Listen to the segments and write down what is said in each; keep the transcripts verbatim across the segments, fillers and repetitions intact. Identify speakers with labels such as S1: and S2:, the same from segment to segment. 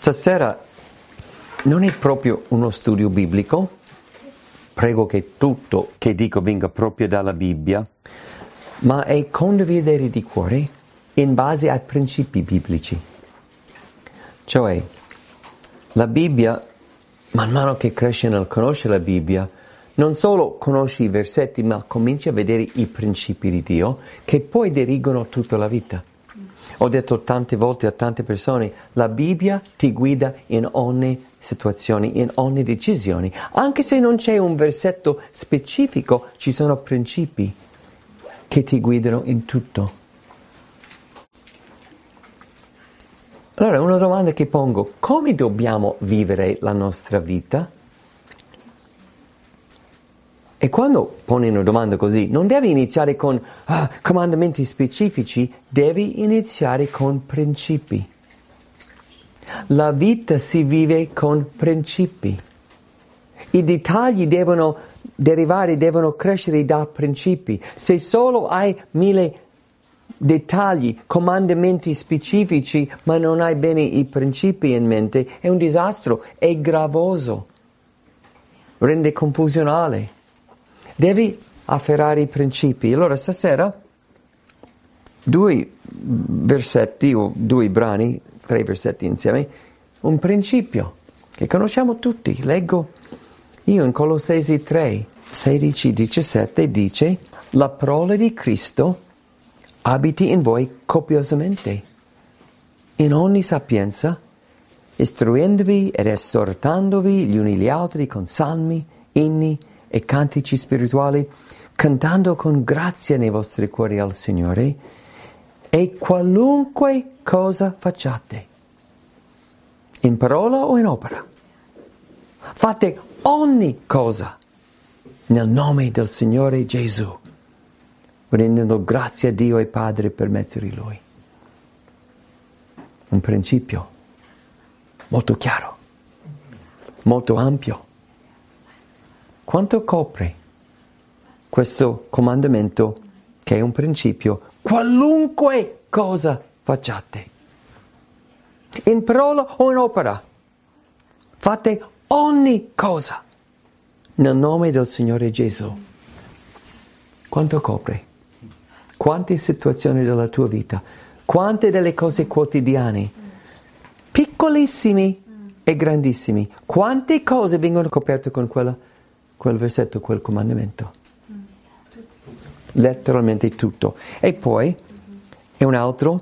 S1: Stasera non è proprio uno studio biblico, prego che tutto che dico venga proprio dalla Bibbia, ma è condividere di cuore in base ai principi biblici. Cioè, la Bibbia, man mano che cresce nel conoscere la Bibbia, non solo conosci i versetti, ma cominci a vedere i principi di Dio che poi dirigono tutta la vita. Ho detto tante volte a tante persone, la Bibbia ti guida in ogni situazione, in ogni decisione. Anche se non c'è un versetto specifico, ci sono principi che ti guidano in tutto. Allora, una domanda che pongo, come dobbiamo vivere la nostra vita? E quando poni una domanda così, non devi iniziare con ah, comandamenti specifici, devi iniziare con principi. La vita si vive con principi. I dettagli devono derivare, devono crescere da principi. Se solo hai mille dettagli, comandamenti specifici, ma non hai bene i principi in mente, è un disastro, è gravoso, rende confusionale. Devi afferrare i principi. Allora stasera due versetti o due brani, tre versetti insieme, un principio che conosciamo tutti. Leggo io in Colossesi tre, sedici diciassette dice: la parola di Cristo abiti in voi copiosamente, in ogni sapienza, istruendovi ed esortandovi gli uni gli altri con salmi, inni e cantici spirituali, cantando con grazia nei vostri cuori al Signore, e qualunque cosa facciate, in parola o in opera, fate ogni cosa nel nome del Signore Gesù, rendendo grazie a Dio e Padre per mezzo di Lui. Un principio molto chiaro, molto ampio. Quanto copre questo comandamento che è un principio? Qualunque cosa facciate, in parola o in opera, fate ogni cosa nel nome del Signore Gesù. Quanto copre? Quante situazioni della tua vita? Quante delle cose quotidiane? Piccolissimi e grandissimi. Quante cose vengono coperte con quella quel versetto, quel comandamento? Mm. Letteralmente tutto. E poi, è un altro,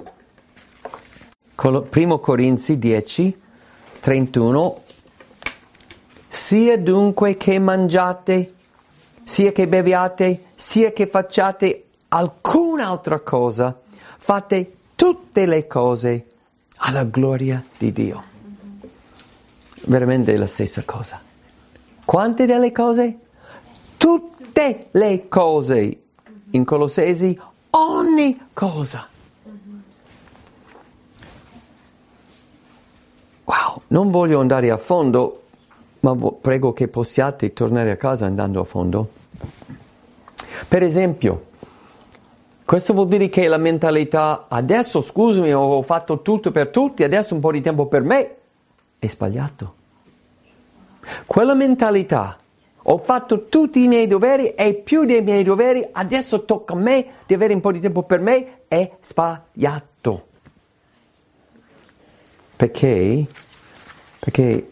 S1: primo Corinzi dieci, trentuno, sia dunque che mangiate, sia che beviate, sia che facciate alcun'altra cosa, fate tutte le cose alla gloria di Dio. Mm-hmm. Veramente è la stessa cosa. Quante delle cose? Tutte le cose. In Colossesi, ogni cosa. Wow, non voglio andare a fondo, ma vo- prego che possiate tornare a casa andando a fondo. Per esempio, questo vuol dire che la mentalità, adesso scusami, ho fatto tutto per tutti, adesso un po' di tempo per me, è sbagliato. Quella mentalità, ho fatto tutti i miei doveri e più dei miei doveri, adesso tocca a me di avere un po' di tempo per me, è sbagliato. Perché? Perché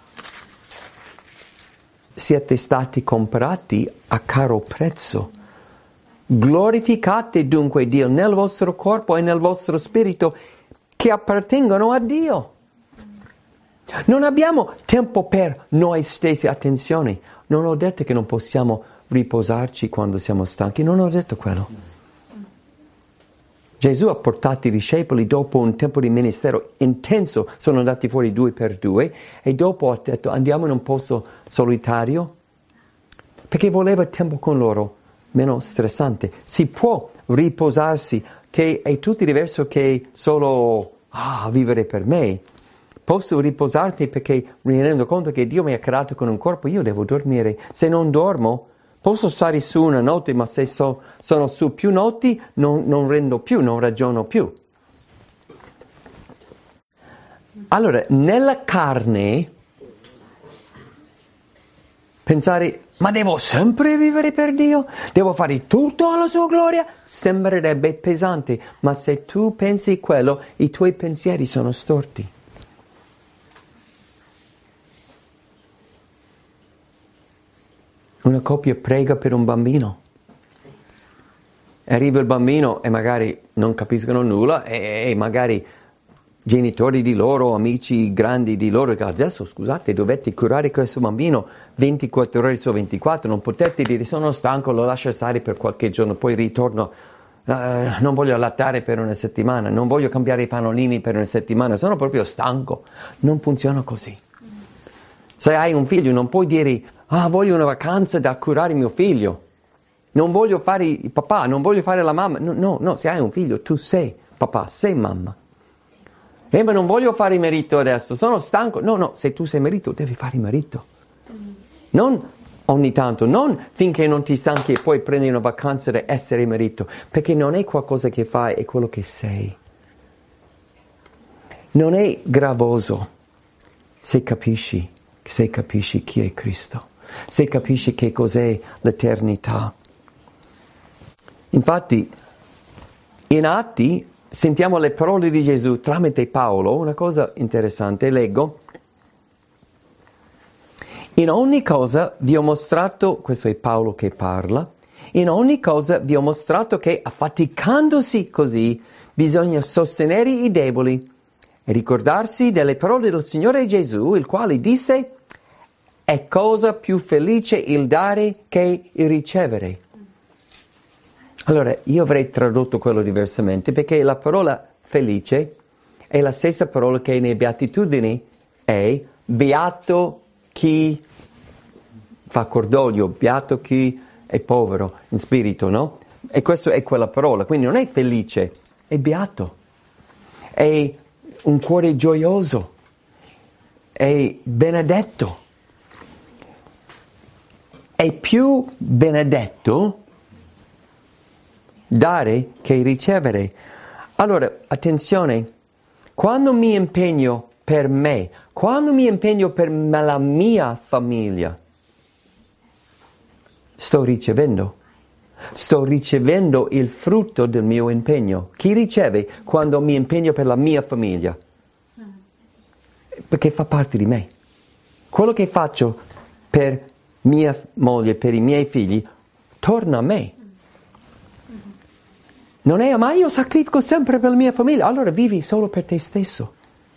S1: siete stati comprati a caro prezzo. Glorificate dunque Dio nel vostro corpo e nel vostro spirito che appartengono a Dio. Non abbiamo tempo per noi stessi, attenzione, non ho detto che non possiamo riposarci quando siamo stanchi, non ho detto quello. Gesù ha portato i discepoli dopo un tempo di ministero intenso, sono andati fuori due per due e dopo ha detto andiamo in un posto solitario perché voleva tempo con loro, meno stressante. Si può riposarsi, che è tutto diverso che solo ah, vivere per me. Posso riposarmi perché mi rendo conto che Dio mi ha creato con un corpo, io devo dormire. Se non dormo, posso stare su una notte, ma se so, sono su più notti non, non rendo più, non ragiono più. Allora, nella carne, pensare, ma devo sempre vivere per Dio? Devo fare tutto alla sua gloria? Sembrerebbe pesante, ma se tu pensi quello, i tuoi pensieri sono storti. Una coppia prega per un bambino. Arriva il bambino e magari non capiscono nulla e, e magari genitori di loro, amici grandi di loro, che adesso scusate dovete curare questo bambino ventiquattro ore su ventiquattro, non potete dire sono stanco, lo lascio stare per qualche giorno, poi ritorno, uh, non voglio allattare per una settimana, non voglio cambiare i pannolini per una settimana, sono proprio stanco. Non funziona così. Se hai un figlio non puoi dire ah voglio una vacanza da curare mio figlio, non voglio fare il papà, non voglio fare la mamma. No, no, no, se hai un figlio tu sei papà, sei mamma. Eh, ma non voglio fare il marito adesso, sono stanco. No, no, se tu sei marito devi fare il marito. Non ogni tanto, non finché non ti stanchi e poi prendi una vacanza da essere marito, perché non è qualcosa che fai, è quello che sei. Non è gravoso se capisci, se capisci chi è Cristo, se capisci che cos'è l'eternità. Infatti, in Atti sentiamo le parole di Gesù tramite Paolo, una cosa interessante, leggo. In ogni cosa vi ho mostrato, questo è Paolo che parla, in ogni cosa vi ho mostrato che affaticandosi così bisogna sostenere i deboli e ricordarsi delle parole del Signore Gesù, il quale disse, è cosa più felice il dare che il ricevere. Allora, io avrei tradotto quello diversamente, perché la parola felice è la stessa parola che nei Beatitudini è beato chi fa cordoglio, beato chi è povero in spirito, no? E questa è quella parola, quindi non è felice, è beato, è un cuore gioioso, è benedetto, è più benedetto dare che ricevere. Allora, attenzione, quando mi impegno per me, quando mi impegno per la mia famiglia, sto ricevendo. Sto ricevendo il frutto del mio impegno. Chi riceve quando mi impegno per la mia famiglia? Perché fa parte di me. Quello che faccio per mia moglie, per i miei figli, torna a me. Non è, ma io sacrifico sempre per la mia famiglia, allora vivi solo per te stesso.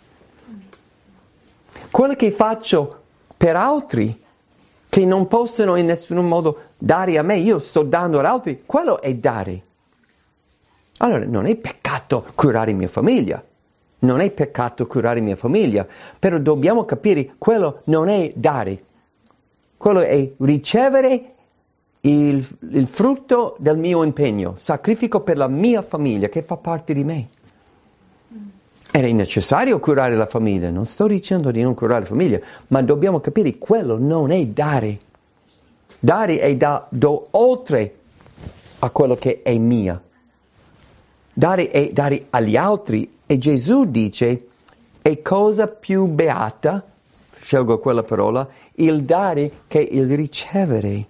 S1: Quello che faccio per altri, che non possono in nessun modo dare a me, io sto dando ad altri, quello è dare. Allora non è peccato curare mia famiglia, non è peccato curare mia famiglia, però dobbiamo capire, quello non è dare, quello è ricevere Il, il frutto del mio impegno, sacrifico per la mia famiglia che fa parte di me. Era necessario curare la famiglia, non sto dicendo di non curare la famiglia, ma dobbiamo capire quello non è dare. Dare è da do oltre a quello che è mia. Dare è dare agli altri e Gesù dice è cosa più beata, scelgo quella parola, il dare che il ricevere.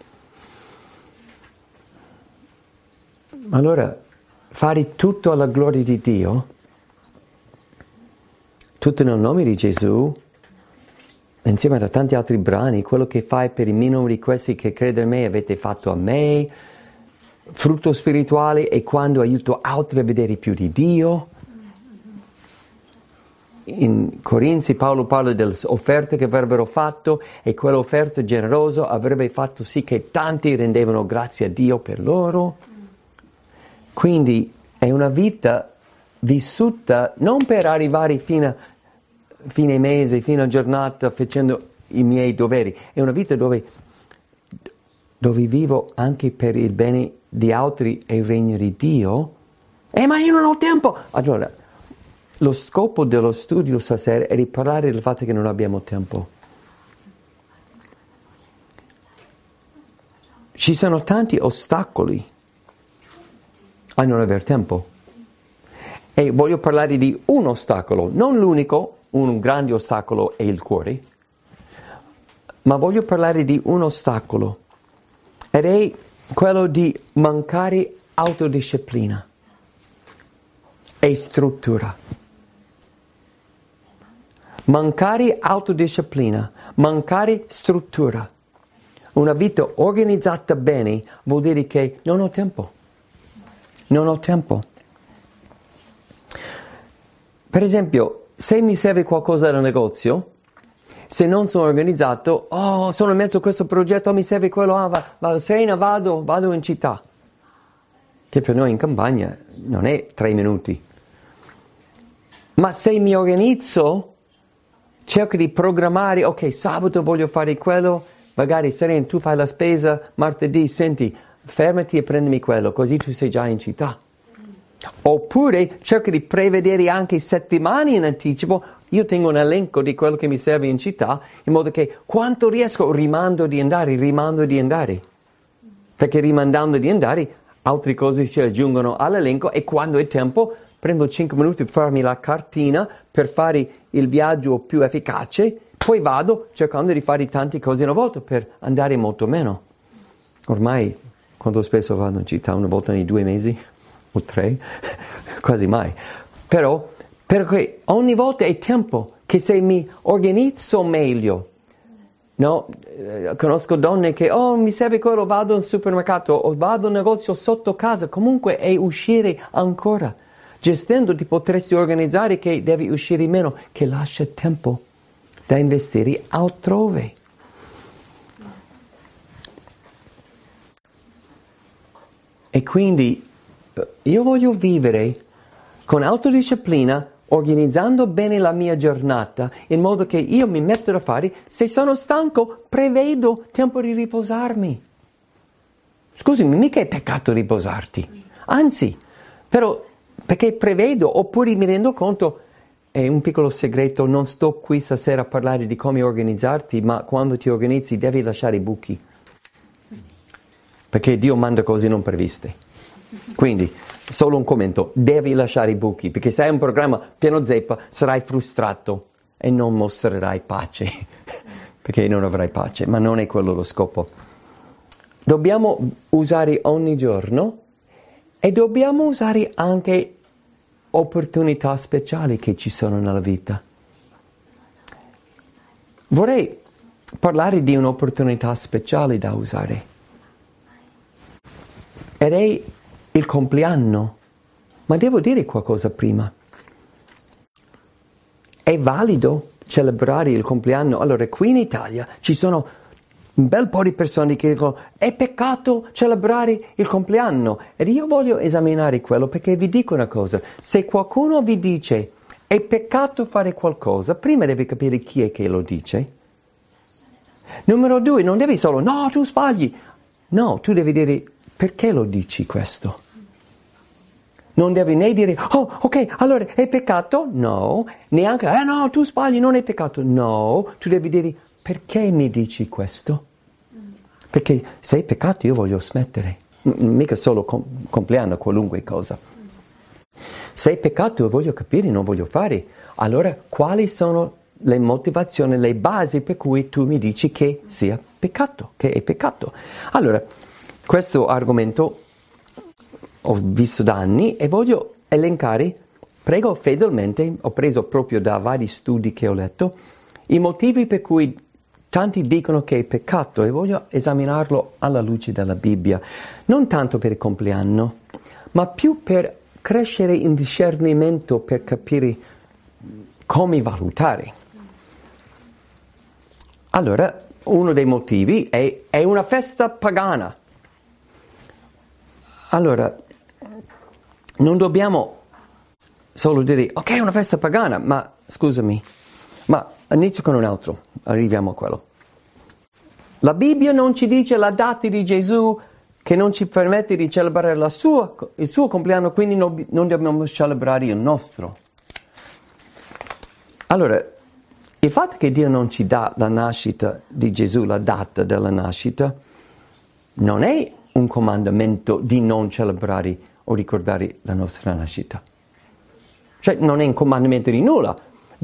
S1: Allora, fare tutto alla gloria di Dio, tutto nel nome di Gesù, insieme a tanti altri brani, quello che fai per i minori, questi che crede in me avete fatto a me, frutto spirituale è quando aiuto altri a vedere più di Dio. In Corinzi Paolo parla delle offerte che avrebbero fatto e quell'offerta generosa avrebbe fatto sì che tanti rendevano grazie a Dio per loro. Quindi è una vita vissuta non per arrivare fino a fine mese, fino a giornata facendo i miei doveri, è una vita dove, dove vivo anche per il bene di altri e il regno di Dio. Eh ma io non ho tempo! Allora, lo scopo dello studio stasera è di parlare del fatto che non abbiamo tempo. Ci sono tanti ostacoli a non aver tempo. E voglio parlare di un ostacolo, non l'unico, un grande ostacolo è il cuore, ma voglio parlare di un ostacolo, ed è quello di mancare autodisciplina e struttura. Mancare autodisciplina, mancare struttura. Una vita organizzata bene vuol dire che non ho tempo. Non ho tempo. Per esempio, se mi serve qualcosa da negozio, se non sono organizzato, oh, sono in mezzo a questo progetto, mi serve quello, ah, va, vado Serena, vado, vado in città. Che per noi in campagna non è tre minuti. Ma se mi organizzo, cerco di programmare, ok, sabato voglio fare quello, magari Serena, tu fai la spesa, martedì, senti, fermati e prendimi quello, così tu sei già in città. Oppure cerco di prevedere anche settimane in anticipo, io tengo un elenco di quello che mi serve in città, in modo che quanto riesco rimando di andare, rimando di andare. Perché rimandando di andare, altre cose si aggiungono all'elenco e quando è tempo prendo cinque minuti per farmi la cartina, per fare il viaggio più efficace, poi vado cercando di fare tante cose una volta per andare molto meno. Ormai, quanto spesso vado in città? Una volta nei due mesi? O tre? Quasi mai. Però, perché ogni volta è tempo che se mi organizzo meglio, no? Eh, conosco donne che, oh, mi serve quello, vado al supermercato o vado al negozio sotto casa, comunque è uscire ancora. Gestendo ti potresti organizzare che devi uscire meno, che lascia tempo da investire altrove. E quindi io voglio vivere con autodisciplina, organizzando bene la mia giornata, in modo che io mi metto da fare, se sono stanco, prevedo tempo di riposarmi. Scusami, mica è peccato riposarti. Anzi, però, perché prevedo, oppure mi rendo conto, è un piccolo segreto, non sto qui stasera a parlare di come organizzarti, ma quando ti organizzi devi lasciare i buchi. Perché Dio manda cose non previste. Quindi, solo un commento, devi lasciare i buchi, perché se hai un programma pieno zeppa sarai frustrato e non mostrerai pace, perché non avrai pace, ma non è quello lo scopo. Dobbiamo usare ogni giorno e dobbiamo usare anche opportunità speciali che ci sono nella vita. Vorrei parlare di un'opportunità speciale da usare, ed è il compleanno, ma devo dire qualcosa prima. È valido celebrare il compleanno? Allora, qui in Italia ci sono un bel po' di persone che dicono è peccato celebrare il compleanno. Ed io voglio esaminare quello perché vi dico una cosa. Se qualcuno vi dice è peccato fare qualcosa, prima devi capire chi è che lo dice. Numero due, non devi solo, no, tu sbagli. No, tu devi dire perché lo dici questo. Non devi né dire, oh, ok, allora è peccato? No. Neanche, eh no, tu sbagli, non è peccato. No. Tu devi dire, perché mi dici questo? Perché se è peccato io voglio smettere. M- mica solo com- compleanno, qualunque cosa. Se è peccato io voglio capire, non voglio fare. Allora, quali sono le motivazioni, le basi per cui tu mi dici che sia peccato, che è peccato? Allora, questo argomento ho visto da anni e voglio elencare, prego fedelmente, ho preso proprio da vari studi che ho letto, i motivi per cui tanti dicono che è peccato e voglio esaminarlo alla luce della Bibbia. Non tanto per il compleanno, ma più per crescere in discernimento, per capire come valutare. Allora, uno dei motivi è, è una festa pagana. Allora, non dobbiamo solo dire, ok, è una festa pagana, ma scusami, ma inizio con un altro, arriviamo a quello. La Bibbia non ci dice la data di Gesù che non ci permette di celebrare la sua, il suo compleanno, quindi non, non dobbiamo celebrare il nostro. Allora, il fatto che Dio non ci dà la nascita di Gesù, la data della nascita, non è un comandamento di non celebrare o ricordare la nostra nascita. Cioè non è un comandamento di nulla.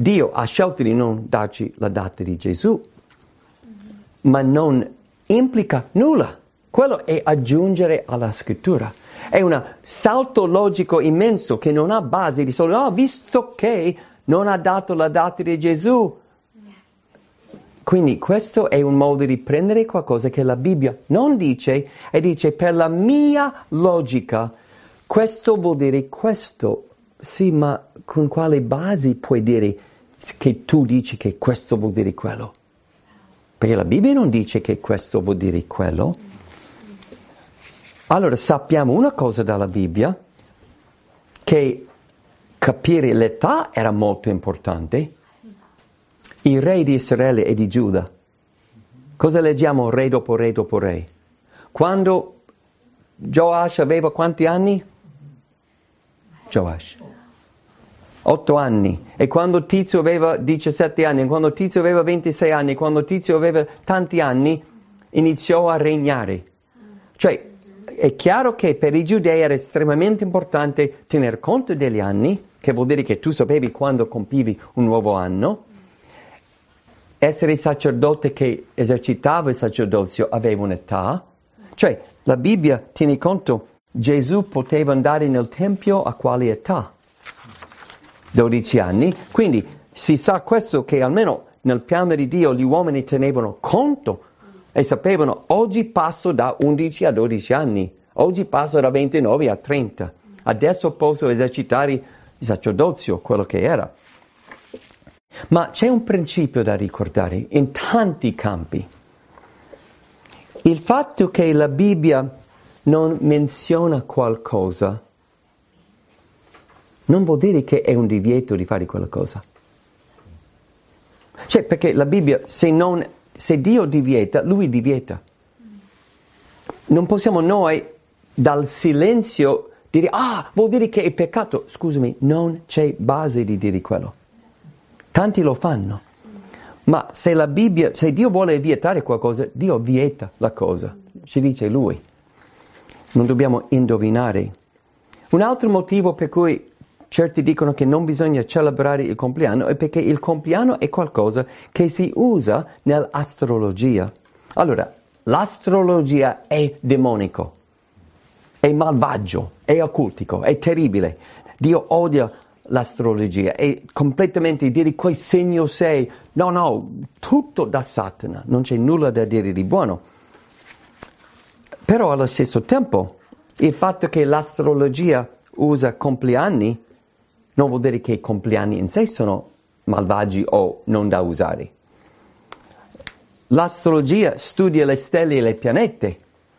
S1: Dio ha scelto di non darci la data di Gesù, ma non implica nulla. Quello è aggiungere alla scrittura. È un salto logico immenso che non ha base di solo, no, visto che non ha dato la data di Gesù. Quindi questo è un modo di prendere qualcosa che la Bibbia non dice e dice per la mia logica questo vuol dire questo. Sì, ma con quale basi puoi dire che tu dici che questo vuol dire quello? Perché la Bibbia non dice che questo vuol dire quello. Allora sappiamo una cosa dalla Bibbia, che capire l'età era molto importante. I re di Israele e di Giuda. Cosa leggiamo re dopo re dopo re? Quando Joash aveva quanti anni? Joash. Otto anni. E quando Tizio aveva diciassette anni, e quando Tizio aveva ventisei anni, quando Tizio aveva tanti anni, iniziò a regnare. Cioè, è chiaro che per i giudei era estremamente importante tener conto degli anni, che vuol dire che tu sapevi quando compivi un nuovo anno. Essere sacerdote che esercitava il sacerdozio aveva un'età. Cioè, la Bibbia tiene conto, Gesù poteva andare nel Tempio a quale età? dodici anni. Quindi si sa questo, che almeno nel piano di Dio gli uomini tenevano conto e sapevano, oggi passo da undici a dodici anni, oggi passo da ventinove a trenta. Adesso posso esercitare il sacerdozio, quello che era. Ma c'è un principio da ricordare in tanti campi. Il fatto che la Bibbia non menziona qualcosa non vuol dire che è un divieto di fare quella cosa. Cioè, perché la Bibbia, se, non, se Dio divieta, Lui divieta. Non possiamo noi dal silenzio dire, ah, vuol dire che è peccato. Scusami, non c'è base di dire quello. Tanti lo fanno, ma se la Bibbia, se Dio vuole vietare qualcosa, Dio vieta la cosa, ci dice Lui. Non dobbiamo indovinare. Un altro motivo per cui certi dicono che non bisogna celebrare il compleanno è perché il compleanno è qualcosa che si usa nell'astrologia. Allora, l'astrologia è demonico, è malvagio, è occultico, è terribile. Dio odia l'astrologia, è completamente dire quel segno sei, no no, tutto da Satana, non c'è nulla da dire di buono. Però allo stesso tempo il fatto che l'astrologia usa compleanni non vuol dire che i compleanni in sé sono malvagi o non da usare. L'astrologia studia le stelle e le pianete,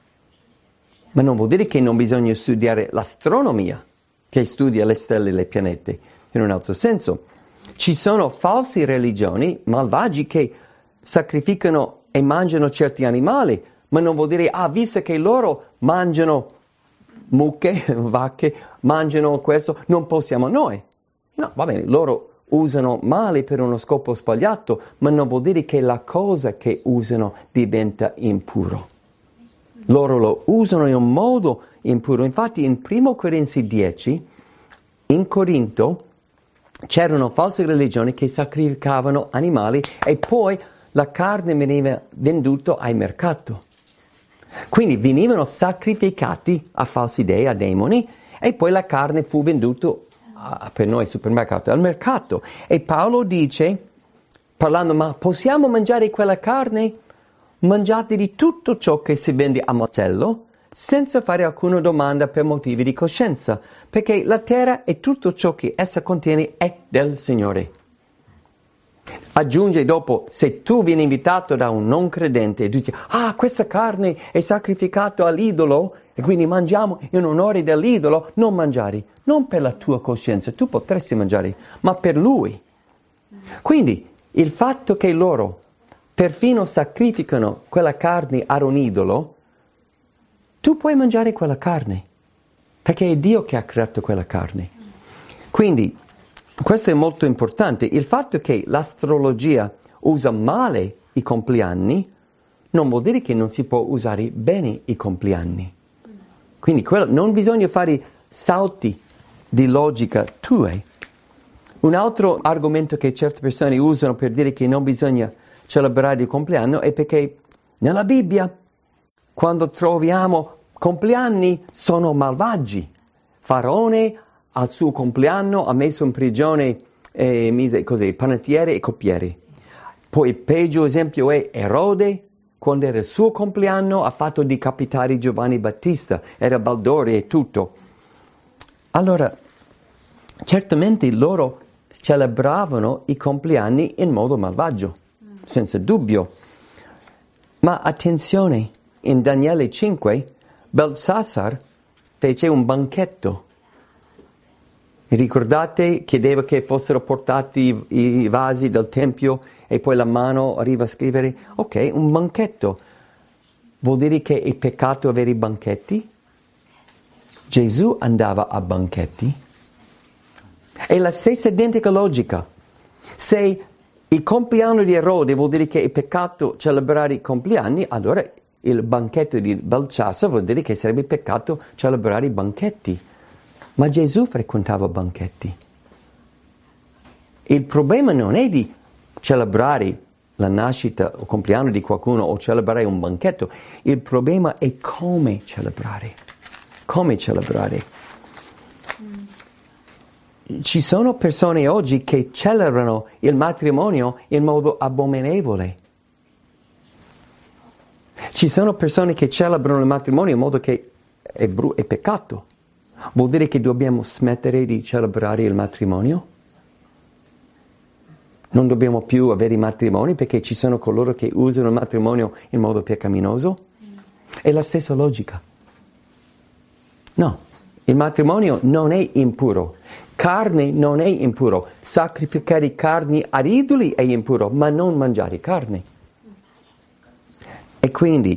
S1: ma non vuol dire che non bisogna studiare l'astronomia che studia le stelle e le pianete. In un altro senso, ci sono false religioni malvagi che sacrificano e mangiano certi animali, ma non vuol dire, ah, visto che loro mangiano mucche, vacche, mangiano questo, non possiamo noi. No, va bene, loro usano male per uno scopo sbagliato, ma non vuol dire che la cosa che usano diventa impuro. Loro lo usano in un modo impuro. Infatti in primo Corinzi dieci, in Corinto, c'erano false religioni che sacrificavano animali e poi la carne veniva venduta ai mercati. Quindi venivano sacrificati a falsi dei, a demoni, e poi la carne fu venduta a, per noi al supermercato, al mercato. E Paolo dice, parlando, ma possiamo mangiare quella carne? Mangiate di tutto ciò che si vende a macello, senza fare alcuna domanda per motivi di coscienza, perché la terra e tutto ciò che essa contiene è del Signore. Aggiunge dopo, se tu vieni invitato da un non credente e dici, ah, questa carne è sacrificata all'idolo e quindi mangiamo in onore dell'idolo, non mangiare, non per la tua coscienza, tu potresti mangiare, ma per lui. Quindi il fatto che loro perfino sacrificano quella carne ad un idolo, tu puoi mangiare quella carne, perché è Dio che ha creato quella carne. Quindi questo è molto importante. Il fatto che l'astrologia usa male i compleanni non vuol dire che non si può usare bene i compleanni. Quindi quello, non bisogna fare salti di logica tue. Un altro argomento che certe persone usano per dire che non bisogna celebrare il compleanno è perché nella Bibbia, quando troviamo compleanni, sono malvagi. Faraone al suo compleanno ha messo in prigione eh, mise, così, panettiere e coppieri. Poi il peggio esempio è Erode, quando era il suo compleanno ha fatto decapitare Giovanni Battista, era Baldore e tutto. Allora, certamente loro celebravano i compleanni in modo malvagio, senza dubbio. Ma attenzione, in Daniele cinque, Belshazzar fece un banchetto. Ricordate, chiedeva che fossero portati i, i vasi del Tempio e poi la mano arriva a scrivere, ok, un banchetto. Vuol dire che è peccato avere i banchetti? Gesù andava a banchetti. È la stessa identica logica. Se il compleanno di Erode vuol dire che è peccato celebrare i compleanni, allora il banchetto di Belshazzar vuol dire che sarebbe peccato celebrare i banchetti. Ma Gesù frequentava banchetti. Il problema non è di celebrare la nascita o compleanno di qualcuno o celebrare un banchetto. Il problema è come celebrare. Come celebrare. Ci sono persone oggi che celebrano il matrimonio in modo abominevole. Ci sono persone che celebrano il matrimonio in modo che è, bru- è peccato. Vuol dire che dobbiamo smettere di celebrare il matrimonio? Non dobbiamo più avere i matrimoni perché ci sono coloro che usano il matrimonio in modo peccaminoso? È la stessa logica. No, il matrimonio non è impuro. Carne non è impuro. Sacrificare carni ad idoli è impuro, ma non mangiare carne. E quindi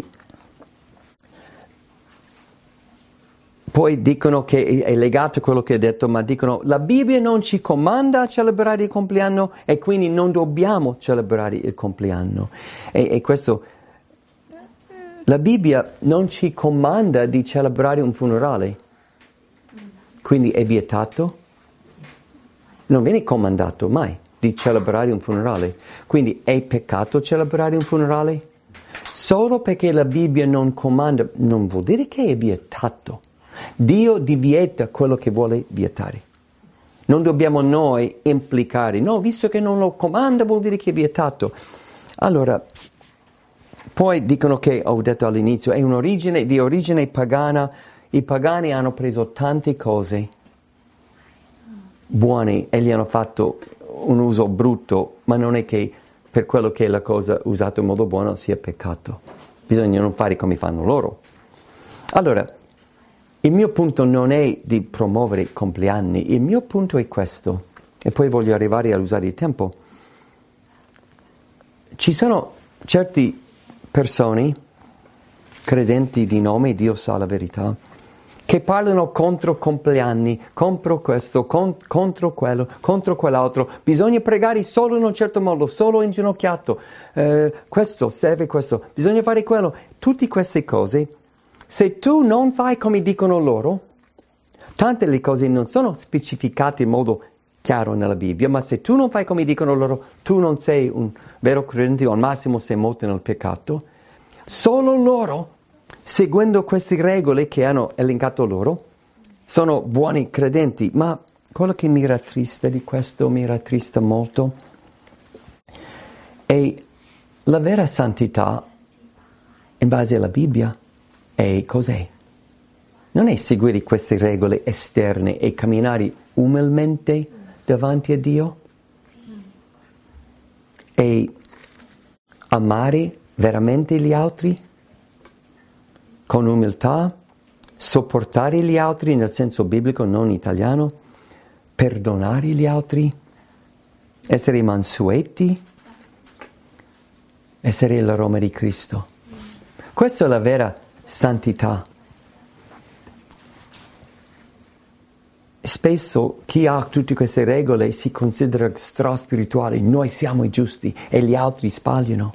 S1: poi dicono che è legato a quello che ho detto, ma dicono la Bibbia non ci comanda a celebrare il compleanno e quindi non dobbiamo celebrare il compleanno. E, e questo, la Bibbia non ci comanda di celebrare un funerale, quindi è vietato. Non viene comandato mai di celebrare un funerale, quindi è peccato celebrare un funerale? Solo perché la Bibbia non comanda, non vuol dire che è vietato. Dio divieta quello che vuole vietare. Non dobbiamo noi implicare, no, visto che non lo comanda vuol dire che è vietato. Allora, poi dicono che, ho detto all'inizio, è un'origine, di origine pagana. I pagani hanno preso tante cose buone e gli hanno fatto un uso brutto, ma non è che per quello che è la cosa usata in modo buono sia peccato. Bisogna non fare come fanno loro. Allora, il mio punto non è di promuovere i compleanni, il mio punto è questo, e poi voglio arrivare a usare il tempo. Ci sono certe persone, credenti di nome, Dio sa la verità, che parlano contro compleanni, contro questo, con, contro quello, contro quell'altro. Bisogna pregare solo in un certo modo, solo inginocchiato. Eh, questo serve questo, bisogna fare quello. Tutte queste cose, se tu non fai come dicono loro, tante le cose non sono specificate in modo chiaro nella Bibbia, ma se tu non fai come dicono loro, tu non sei un vero credente o al massimo sei morto nel peccato. Solo loro, seguendo queste regole che hanno elencato loro, sono buoni credenti. Ma quello che mi rattrista di questo, mi rattrista molto, è la vera santità in base alla Bibbia. E cos'è? Non è seguire queste regole esterne e camminare umilmente davanti a Dio e amare veramente gli altri con umiltà, sopportare gli altri nel senso biblico, non italiano, perdonare gli altri, essere mansueti, essere l'aroma di Cristo. Questa è la vera santità. Spesso chi ha tutte queste regole si considera stra-spirituale, noi siamo i giusti e gli altri sbagliano.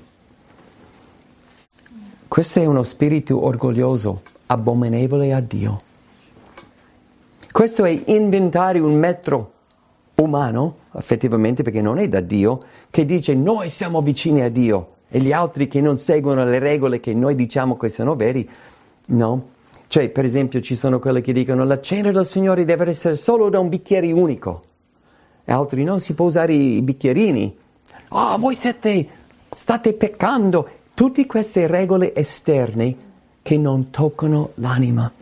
S1: Questo è uno spirito orgoglioso, abominevole a Dio. Questo è inventare un metro, umano, effettivamente, perché non è da Dio, che dice noi siamo vicini a Dio e gli altri che non seguono le regole che noi diciamo che sono veri, no? Cioè, per esempio, ci sono quelli che dicono la cena del Signore deve essere solo da un bicchiere unico, e altri no, si può usare i bicchierini. Ah, oh, voi siete, state peccando. Tutte queste regole esterne che non toccano l'anima.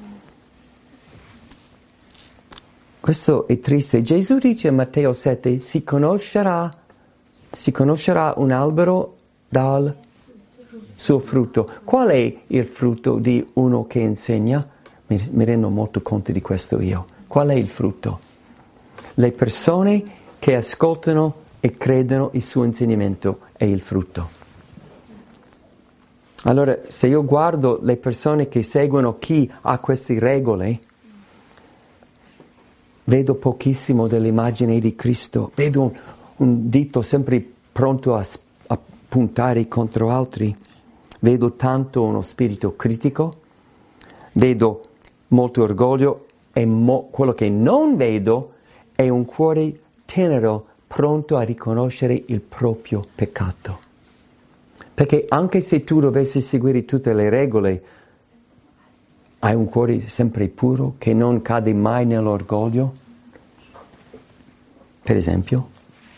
S1: Questo è triste. Gesù dice in Matteo sette, si conoscerà, si conoscerà un albero dal suo frutto. Qual è il frutto di uno che insegna? Mi, mi rendo molto conto di questo io. Qual è il frutto? Le persone che ascoltano e credono il suo insegnamento è il frutto. Allora, se io guardo le persone che seguono chi ha queste regole, vedo pochissimo dell'immagine di Cristo, vedo un, un dito sempre pronto a, a puntare contro altri, vedo tanto uno spirito critico, vedo molto orgoglio e mo, quello che non vedo è un cuore tenero, pronto a riconoscere il proprio peccato. Perché anche se tu dovessi seguire tutte le regole, hai un cuore sempre puro che non cade mai nell'orgoglio? Per esempio?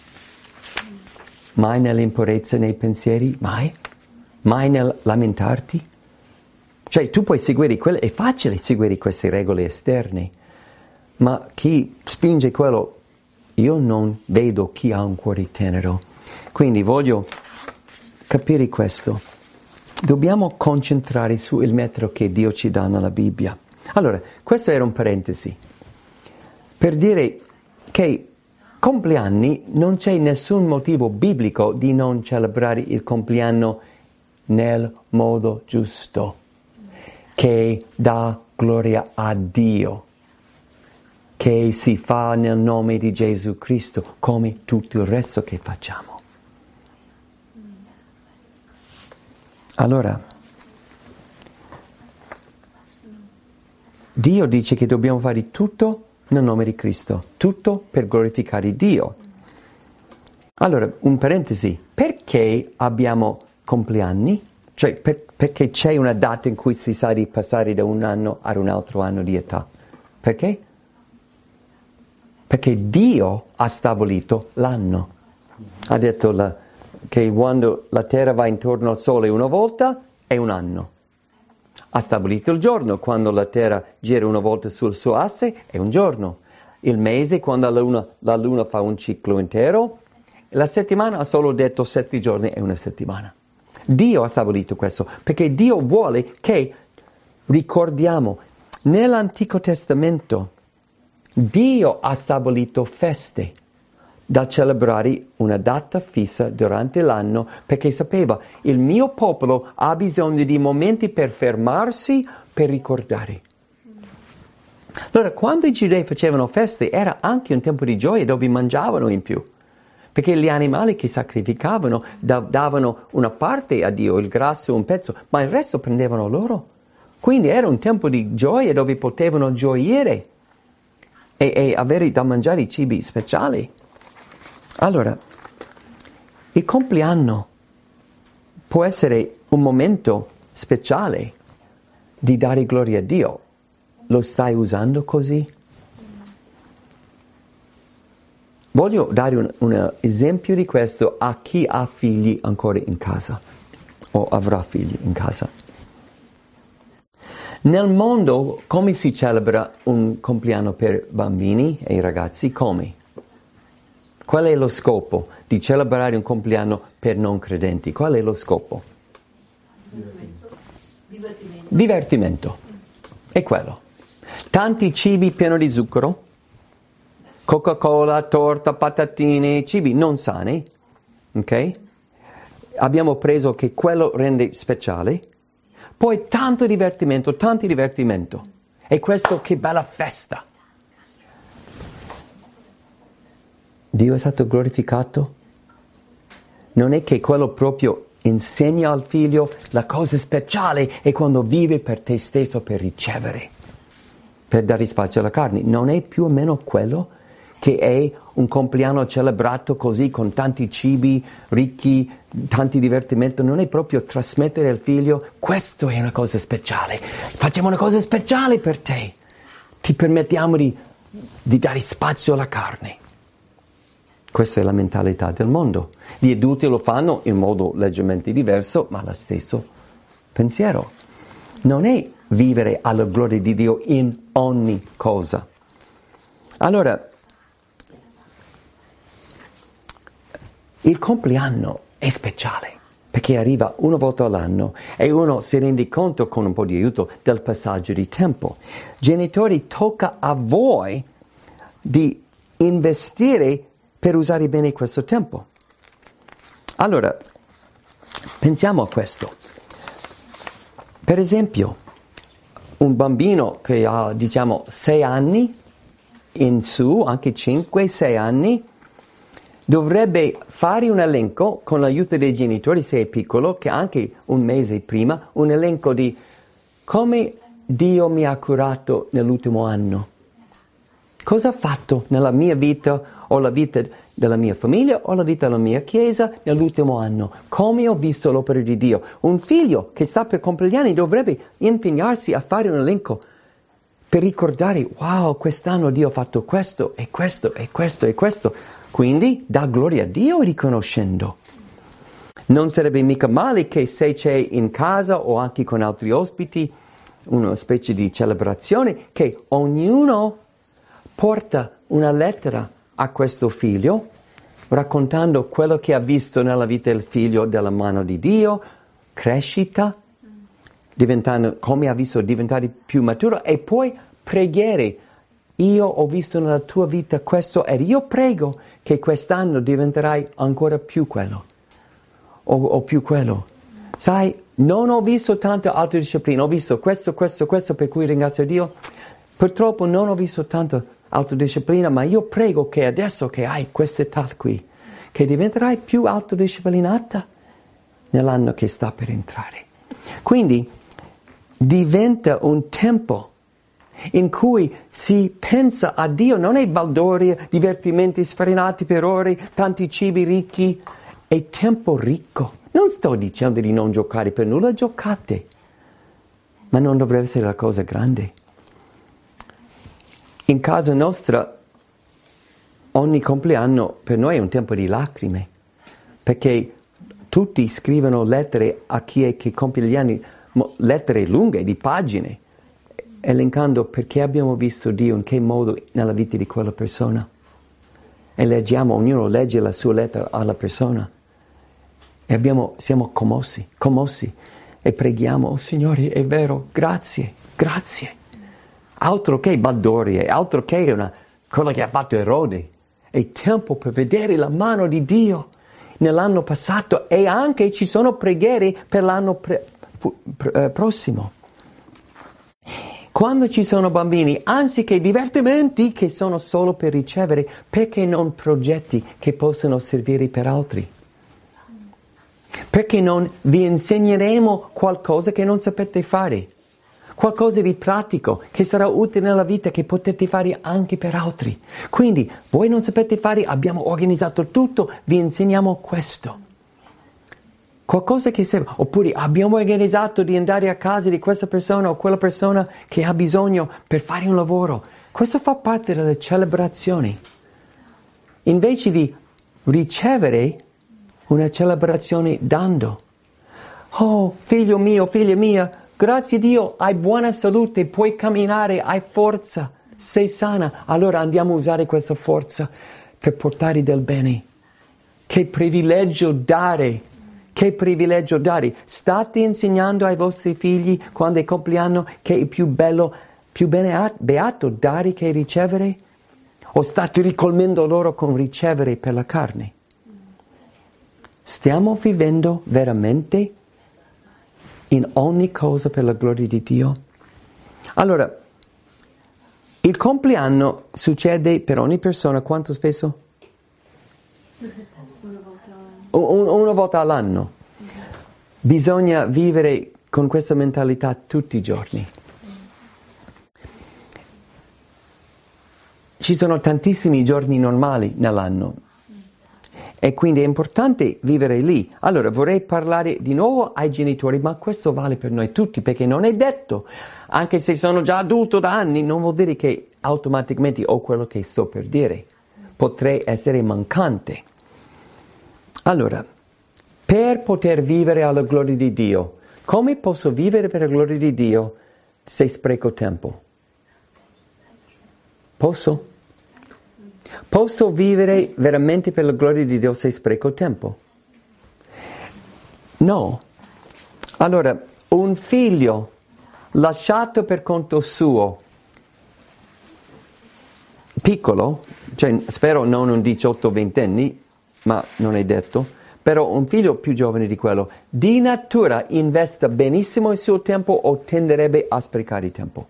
S1: Mai nell'impurezza nei pensieri? Mai? Mai nel lamentarti? Cioè tu puoi seguire quelle, è facile seguire queste regole esterne, ma chi spinge quello, io non vedo chi ha un cuore tenero. Quindi voglio capire questo. Dobbiamo concentrare sul metodo che Dio ci dà nella Bibbia. Allora, questo era un parentesi. Per dire che compleanni non c'è nessun motivo biblico di non celebrare il compleanno nel modo giusto, che dà gloria a Dio, che si fa nel nome di Gesù Cristo, come tutto il resto che facciamo. Allora, Dio dice che dobbiamo fare tutto nel nome di Cristo, tutto per glorificare Dio. Allora, un parentesi, perché abbiamo compleanni? Cioè, per, perché c'è una data in cui si sa di passare da un anno ad un altro anno di età? Perché? Perché Dio ha stabilito l'anno. Ha detto la, che quando la Terra va intorno al Sole una volta è un anno. Ha stabilito il giorno, quando la Terra gira una volta sul suo asse è un giorno. Il mese, quando la Luna, la Luna fa un ciclo intero. La settimana ha solo detto sette giorni è una settimana. Dio ha stabilito questo, perché Dio vuole che ricordiamo, nell'Antico Testamento, Dio ha stabilito feste da celebrare una data fissa durante l'anno, perché sapeva, il mio popolo ha bisogno di momenti per fermarsi, per ricordare. Allora, quando i giudei facevano feste, era anche un tempo di gioia dove mangiavano in più. Perché gli animali che sacrificavano da, davano una parte a Dio, il grasso, un pezzo, ma il resto prendevano loro. Quindi era un tempo di gioia dove potevano gioire e, e avere da mangiare i cibi speciali. Allora, il compleanno può essere un momento speciale di dare gloria a Dio. Lo stai usando così? Voglio dare un, un esempio di questo a chi ha figli ancora in casa o avrà figli in casa. Nel mondo, come si celebra un compleanno per bambini e ragazzi? Come? Qual è lo scopo di celebrare un compleanno per non credenti? Qual è lo scopo? Divertimento. Divertimento. È quello. Tanti cibi pieni di zucchero. Coca-Cola, torta, patatine, cibi non sani, ok? Abbiamo preso che quello rende speciale, poi tanto divertimento, tanto divertimento, e questo che bella festa. Dio è stato glorificato? Non è che quello proprio insegna al figlio la cosa speciale è quando vive per te stesso per ricevere, per dare spazio alla carne, non è più o meno quello che è un compleanno celebrato così con tanti cibi ricchi, tanti divertimenti, non è proprio trasmettere al figlio questo è una cosa speciale, facciamo una cosa speciale per te, ti permettiamo di, di dare spazio alla carne. Questa è la mentalità del mondo. Gli adulti lo fanno in modo leggermente diverso, ma lo stesso pensiero. Non è vivere alla gloria di Dio in ogni cosa. Allora, il compleanno è speciale perché arriva una volta all'anno e uno si rende conto con un po' di aiuto del passaggio di tempo. Genitori, tocca a voi di investire per usare bene questo tempo. Allora, pensiamo a questo. Per esempio, un bambino che ha, diciamo, sei anni in su, anche cinque sei anni, dovrebbe fare un elenco con l'aiuto dei genitori, se è piccolo, che anche un mese prima, un elenco di come Dio mi ha curato nell'ultimo anno. Cosa ha fatto nella mia vita o la vita della mia famiglia o la vita della mia chiesa nell'ultimo anno? Come ho visto l'opera di Dio? Un figlio che sta per compiere gli anni dovrebbe impegnarsi a fare un elenco per ricordare, wow, quest'anno Dio ha fatto questo e questo e questo e questo. Quindi dà gloria a Dio riconoscendo. Non sarebbe mica male che se c'è in casa o anche con altri ospiti una specie di celebrazione che ognuno porta una lettera a questo figlio raccontando quello che ha visto nella vita del figlio dalla mano di Dio, crescita, diventando, come ha visto diventare più maturo e poi preghiere. Io ho visto nella tua vita questo e io prego che quest'anno diventerai ancora più quello o, o più quello. Sai, non ho visto tanta autodisciplina, ho visto questo, questo, questo per cui ringrazio Dio. Purtroppo non ho visto tanta autodisciplina, ma io prego che adesso che hai quest'età qui, che diventerai più autodisciplinata nell'anno che sta per entrare. Quindi diventa un tempo in cui si pensa a Dio, non è baldoria, divertimenti sfrenati per ore, tanti cibi ricchi, è tempo ricco. Non sto dicendo di non giocare per nulla, giocate, ma non dovrebbe essere la cosa grande. In casa nostra ogni compleanno per noi è un tempo di lacrime, perché tutti scrivono lettere a chi è che compie gli anni, lettere lunghe di pagine, elencando perché abbiamo visto Dio, in che modo nella vita di quella persona. E leggiamo, ognuno legge la sua lettera alla persona. E abbiamo, siamo commossi, commossi. E preghiamo, oh Signore, è vero, grazie, grazie. Altro che baldorie, altro che una, quello che ha fatto Erode. È tempo per vedere la mano di Dio nell'anno passato e anche ci sono preghiere per l'anno pre, pre, prossimo. Quando ci sono bambini, anziché divertimenti che sono solo per ricevere, perché non progetti che possono servire per altri? Perché non vi insegneremo qualcosa che non sapete fare? Qualcosa di pratico che sarà utile nella vita che potete fare anche per altri. Quindi, voi non sapete fare, abbiamo organizzato tutto, vi insegniamo questo. Qualcosa che serve. Oppure abbiamo organizzato di andare a casa di questa persona o quella persona che ha bisogno per fare un lavoro. Questo fa parte delle celebrazioni. Invece di ricevere una celebrazione dando. Oh, figlio mio, figlia mia, grazie a Dio, hai buona salute, puoi camminare, hai forza, sei sana. Allora andiamo a usare questa forza per portare del bene. Che privilegio dare! Che privilegio dare! State insegnando ai vostri figli quando è compleanno che è più bello, più beato dare che ricevere? O state ricolmendo loro con ricevere per la carne? Stiamo vivendo veramente in ogni cosa per la gloria di Dio? Allora, il compleanno succede per ogni persona quanto spesso? Una, una volta all'anno. Bisogna vivere con questa mentalità tutti i giorni. ci sono tantissimi giorni normali nell'anno e quindi è importante vivere lì. Allora vorrei parlare di nuovo ai genitori, ma questo vale per noi tutti, perché non è detto, anche se sono già adulto da anni, non vuol dire che automaticamente ho quello che sto per dire. Potrei essere mancante. Allora, per poter vivere alla gloria di Dio, come posso vivere per la gloria di Dio se spreco tempo? Posso? Posso vivere veramente per la gloria di Dio se spreco tempo? No. Allora, un figlio lasciato per conto suo, piccolo, cioè spero non un diciotto venti anni, ma non è detto, però un figlio più giovane di quello, di natura investa benissimo il suo tempo o tenderebbe a sprecare tempo?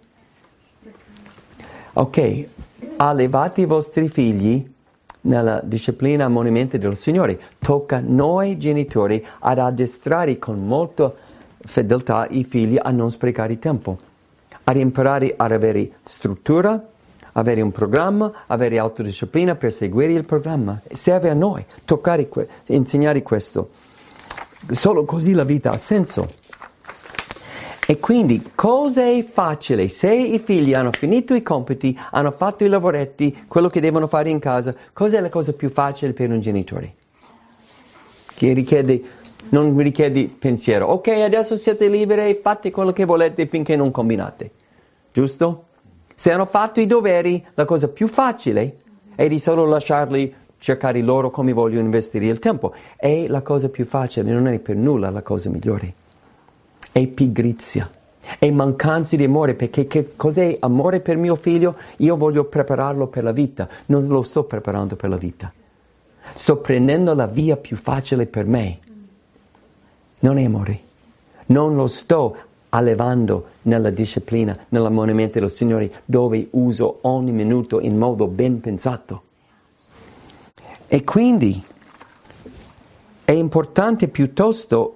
S1: Ok, allevate i vostri figli nella disciplina e ammonimento del Signore. Tocca a noi genitori ad addestrare con molta fedeltà i figli a non sprecare tempo, ad imparare ad avere struttura, avere un programma, avere autodisciplina per seguire il programma. Serve a noi toccare, que- insegnare questo. Solo così la vita ha senso. E quindi cosa è facile? Se i figli hanno finito i compiti, hanno fatto i lavoretti, quello che devono fare in casa, cos'è la cosa più facile per un genitore? Che richiede, non richiede pensiero. Ok, adesso siete liberi, fate quello che volete finché non combinate. Giusto? Se hanno fatto i doveri, la cosa più facile è di solo lasciarli cercare loro come vogliono investire il tempo. È la cosa più facile, non è per nulla la cosa migliore. È pigrizia, è mancanza di amore, perché che cos'è amore per mio figlio? Io voglio prepararlo per la vita, non lo sto preparando per la vita. Sto prendendo la via più facile per me. Non è amore. Non lo sto allevando nella disciplina, nell'ammonimento del Signore, dove uso ogni minuto in modo ben pensato. E quindi è importante piuttosto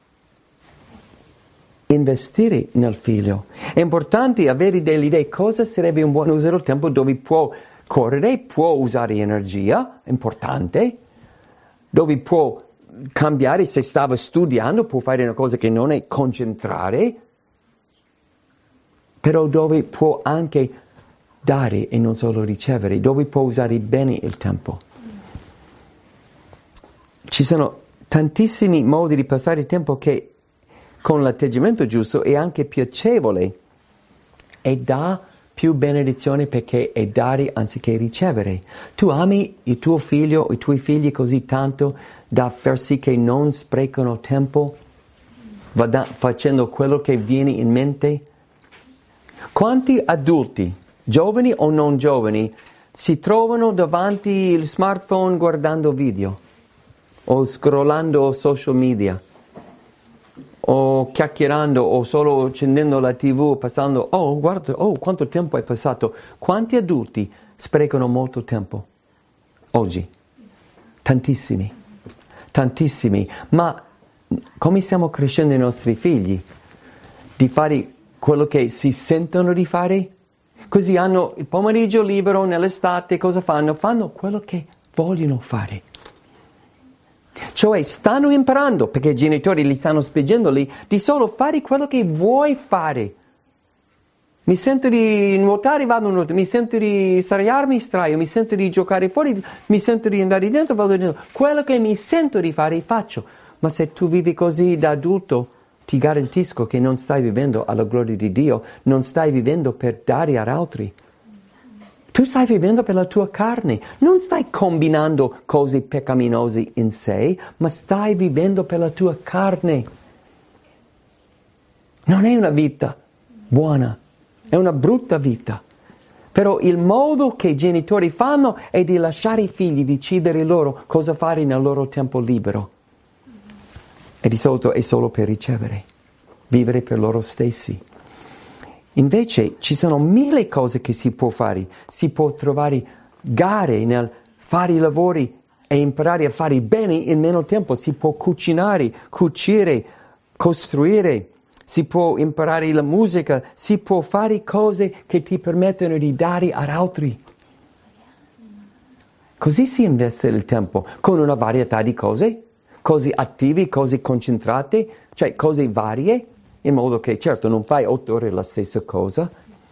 S1: investire nel figlio. È importante avere delle idee. Cosa sarebbe un buon uso del tempo dove può correre, può usare energia, importante, dove può cambiare, se stava studiando, può fare una cosa che non è concentrare, però dove può anche dare e non solo ricevere, dove può usare bene il tempo. Ci sono tantissimi modi di passare il tempo che con l'atteggiamento giusto è anche piacevole e dà più benedizione perché è dare anziché ricevere. Tu ami il tuo figlio o i tuoi figli così tanto da far sì che non sprecano tempo vada, facendo quello che viene in mente? Quanti adulti, giovani o non giovani, si trovano davanti il smartphone guardando video o scrollando social media o chiacchierando o solo accendendo la tivù, passando, oh guarda, oh quanto tempo è passato. Quanti adulti sprecano molto tempo oggi? Tantissimi, tantissimi. Ma come stiamo crescendo i nostri figli? Di fare quello che si sentono di fare? Così hanno il pomeriggio libero nell'estate, cosa fanno? Fanno quello che vogliono fare. Cioè stanno imparando, perché i genitori li stanno spingendo lì, di solo fare quello che vuoi fare. Mi sento di nuotare, vado a nuotare, mi sento di straiarmi, straio, mi sento di giocare fuori, mi sento di andare dentro, vado dentro. Quello che mi sento di fare, faccio. Ma se tu vivi così da adulto, ti garantisco che non stai vivendo alla gloria di Dio, non stai vivendo per dare ad altri. Tu stai vivendo per la tua carne, non stai combinando cose peccaminose in sé, ma stai vivendo per la tua carne. Non è una vita buona, è una brutta vita. Però il modo che i genitori fanno è di lasciare i figli decidere loro cosa fare nel loro tempo libero. E di solito è solo per ricevere, vivere per loro stessi. Invece ci sono mille cose che si può fare. Si può trovare gare nel fare i lavori e imparare a fare bene in meno tempo. Si può cucinare, cucire, costruire. Si può imparare la musica. Si può fare cose che ti permettono di dare ad altri. Così si investe il tempo, con una varietà di cose, cose attive, cose concentrate, cioè cose varie, in modo che certo non fai otto ore la stessa cosa,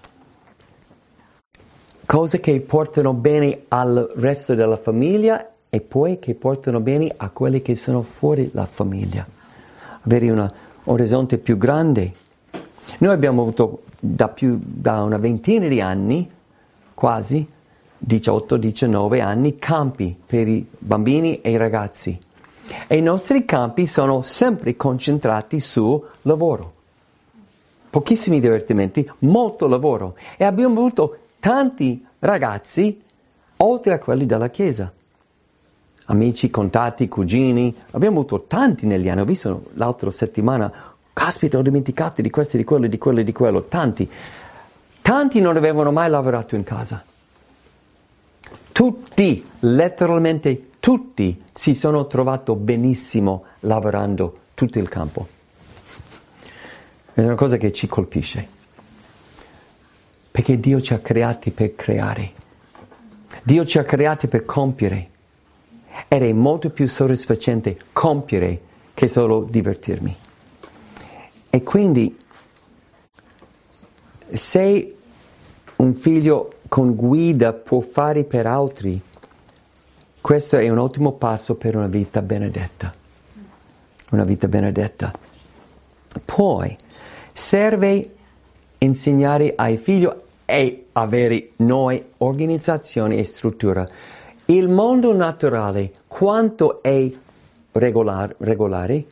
S1: cose che portano bene al resto della famiglia e poi che portano bene a quelli che sono fuori la famiglia. Avere un orizzonte più grande. Noi abbiamo avuto da, più, da una ventina di anni, quasi, diciotto diciannove anni, campi per i bambini e i ragazzi. E i nostri campi sono sempre concentrati sul lavoro. Pochissimi divertimenti, molto lavoro. E abbiamo avuto tanti ragazzi, oltre a quelli della chiesa. Amici, contatti, cugini. Abbiamo avuto tanti negli anni. Ho visto l'altra settimana, caspita, ho dimenticato di questo, di quello, di quello, di quello. Tanti. Tanti non avevano mai lavorato in casa. Tutti, letteralmente tutti, si sono trovati benissimo lavorando tutto il campo. È una cosa che ci colpisce. Perché Dio ci ha creati per creare. Dio ci ha creati per compiere. Ed è molto più soddisfacente compiere che solo divertirmi. E quindi, se un figlio con guida può fare per altri, questo è un ottimo passo per una vita benedetta. Una vita benedetta. Poi, serve insegnare ai figli e avere noi organizzazione e struttura. Il mondo naturale, quanto è regolar, regolare?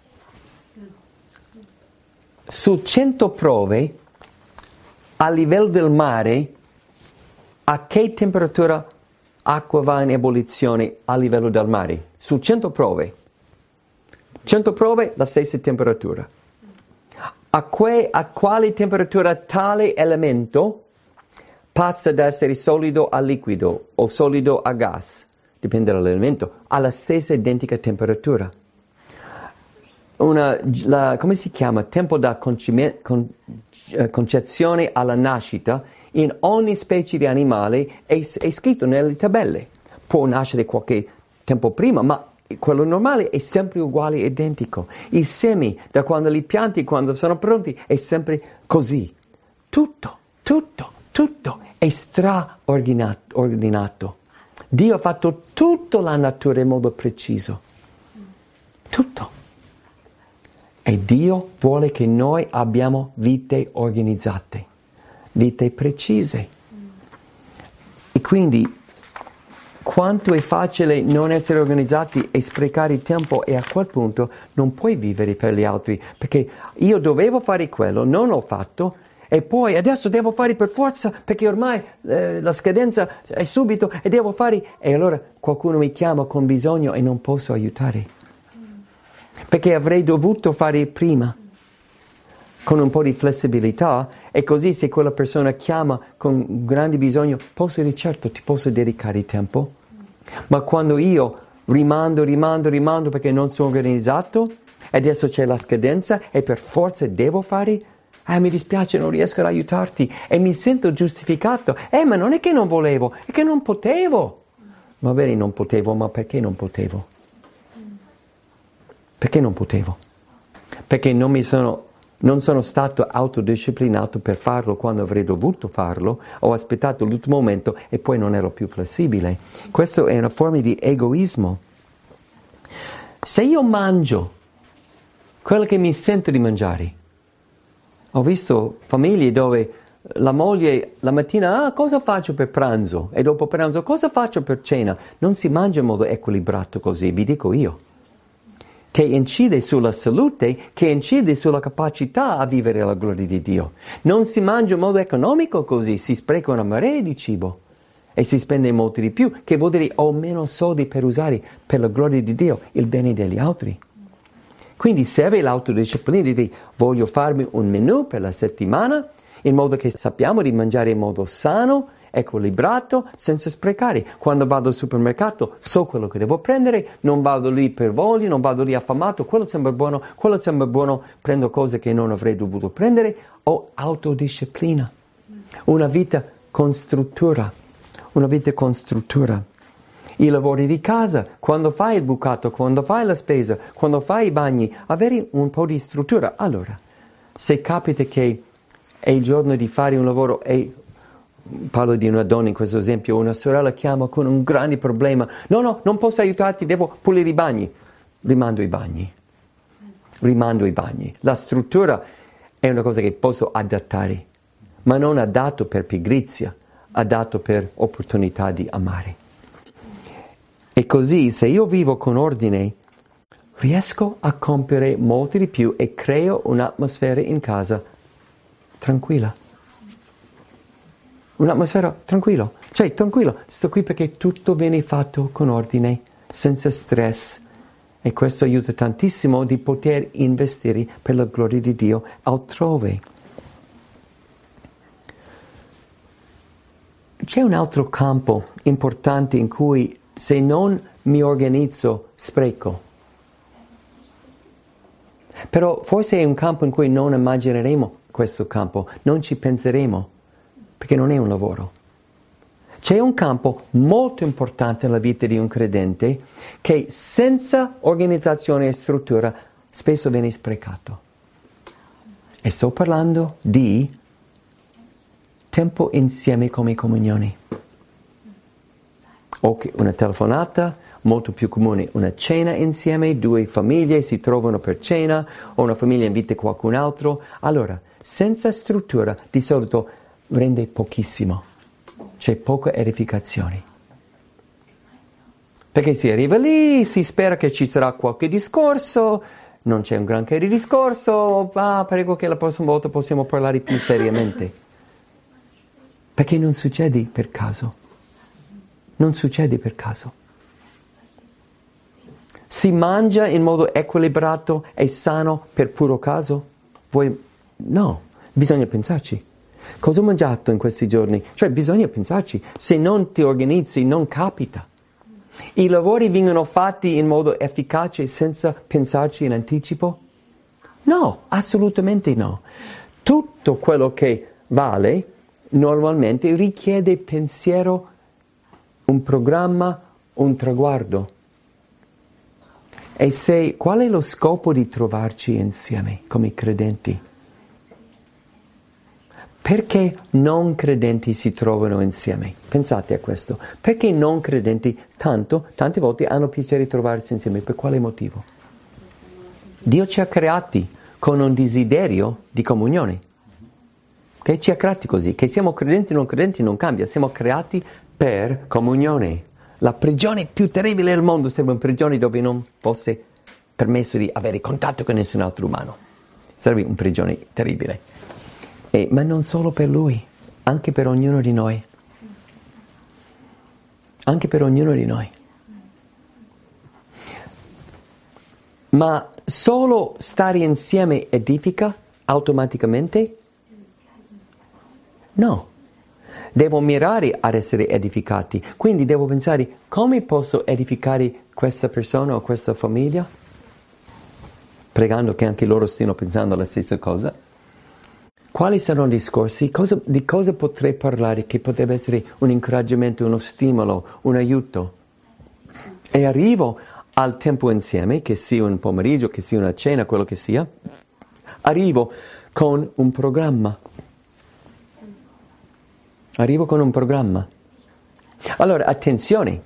S1: Su cento prove, a livello del mare, a che temperatura acqua va in ebollizione a livello del mare? Su cento prove. cento prove, la stessa temperatura. A, que, a quale temperatura tale elemento passa da essere solido a liquido o solido a gas, dipende dall'elemento, alla stessa identica temperatura. Una, la, come si chiama? Tempo da concime, con, uh, concezione alla nascita in ogni specie di animale è, è scritto nelle tabelle. Può nascere qualche tempo prima, ma quello normale è sempre uguale, identico. I semi, da quando li pianti, quando sono pronti, è sempre così. Tutto, tutto, tutto è straordinato. Dio ha fatto tutta la natura in modo preciso. Tutto. E Dio vuole che noi abbiamo vite organizzate, vite precise. E quindi, quanto è facile non essere organizzati e sprecare tempo, e a quel punto non puoi vivere per gli altri, perché io dovevo fare quello, non l'ho fatto, e poi adesso devo fare per forza, perché ormai eh, la scadenza è subito e devo fare, e allora qualcuno mi chiama con bisogno e non posso aiutare. Perché avrei dovuto fare prima, con un po' di flessibilità, e così se quella persona chiama con grande bisogno, posso dire certo, ti posso dedicare tempo. Ma quando io rimando, rimando, rimando perché non sono organizzato, e adesso c'è la scadenza e per forza devo fare, ah, mi dispiace, non riesco ad aiutarti, e mi sento giustificato. Eh, ma non è che non volevo, è che non potevo. Va bene, non potevo, ma perché non potevo? Perché non potevo? Perché non mi sono, non sono stato autodisciplinato per farlo quando avrei dovuto farlo, ho aspettato l'ultimo momento e poi non ero più flessibile. Questa è una forma di egoismo. Se io mangio quello che mi sento di mangiare, ho visto famiglie dove la moglie la mattina, ah, cosa faccio per pranzo? E dopo pranzo, cosa faccio per cena? Non si mangia in modo equilibrato così, vi dico io. Che incide sulla salute, che incide sulla capacità a vivere la gloria di Dio. Non si mangia in modo economico così, si spreca una marea di cibo e si spende molto di più, che vuol dire ho meno soldi per usare per la gloria di Dio, il bene degli altri. Quindi serve l'autodisciplina di dire, voglio farmi un menù per la settimana, in modo che sappiamo di mangiare in modo sano, equilibrato, senza sprecare. Quando vado al supermercato so quello che devo prendere, non vado lì per voglia, non vado lì affamato, quello sembra buono, quello sembra buono, prendo cose che non avrei dovuto prendere. Ho autodisciplina, una vita con struttura, una vita con struttura. I lavori di casa, quando fai il bucato, quando fai la spesa, quando fai i bagni, avere un po' di struttura. Allora, se capita che è il giorno di fare un lavoro e parlo di una donna in questo esempio, una sorella chiama con un grande problema, no, no, non posso aiutarti, devo pulire i bagni. Rimando i bagni. Rimando i bagni. La struttura è una cosa che posso adattare, ma non adatto per pigrizia, adatto per opportunità di amare. E così, se io vivo con ordine, riesco a compiere molto di più e creo un'atmosfera in casa tranquilla. Un'atmosfera tranquilla. Cioè, tranquillo, sto qui perché tutto viene fatto con ordine, senza stress. E questo aiuta tantissimo di poter investire per la gloria di Dio altrove. C'è un altro campo importante in cui se non mi organizzo spreco. Però forse è un campo in cui non immagineremo questo campo, non ci penseremo, perché non è un lavoro. C'è un campo molto importante nella vita di un credente che senza organizzazione e struttura spesso viene sprecato. E sto parlando di tempo insieme come comunioni. O una telefonata, molto più comune, una cena insieme, due famiglie si trovano per cena, o una famiglia invita qualcun altro. Allora, senza struttura, di solito rende pochissimo. C'è poca edificazione. Perché si arriva lì, si spera che ci sarà qualche discorso, non c'è un granché di discorso, ah, prego che la prossima volta possiamo parlare più seriamente. Perché non succede per caso. Non succede per caso. Si mangia in modo equilibrato e sano per puro caso? Voi no, bisogna pensarci. Cosa ho mangiato in questi giorni? Cioè bisogna pensarci, se non ti organizzi non capita. I lavori vengono fatti in modo efficace senza pensarci in anticipo? No, assolutamente no. Tutto quello che vale normalmente richiede pensiero, un programma, un traguardo. E se, qual è lo scopo di trovarci insieme come credenti? Perché non credenti si trovano insieme? Pensate a questo. Perché non credenti tanto, tante volte hanno piacere di trovarsi insieme? Per quale motivo? Dio ci ha creati con un desiderio di comunione. Okay? Ci ha creati così. Che siamo credenti o non credenti non cambia. Siamo creati per comunione. La prigione più terribile del mondo sarebbe una prigione dove non fosse permesso di avere contatto con nessun altro umano. Sarebbe una prigione terribile. E, ma non solo per lui, anche per ognuno di noi. Anche per ognuno di noi. Ma solo stare insieme edifica automaticamente? No. Devo mirare ad essere edificati. Quindi devo pensare, come posso edificare questa persona o questa famiglia? Pregando che anche loro stiano pensando la stessa cosa. Quali saranno i discorsi? Cosa, di cosa potrei parlare che potrebbe essere un incoraggiamento, uno stimolo, un aiuto? E arrivo al tempo insieme, che sia un pomeriggio, che sia una cena, quello che sia, arrivo con un programma. Arrivo con un programma. Allora, attenzione.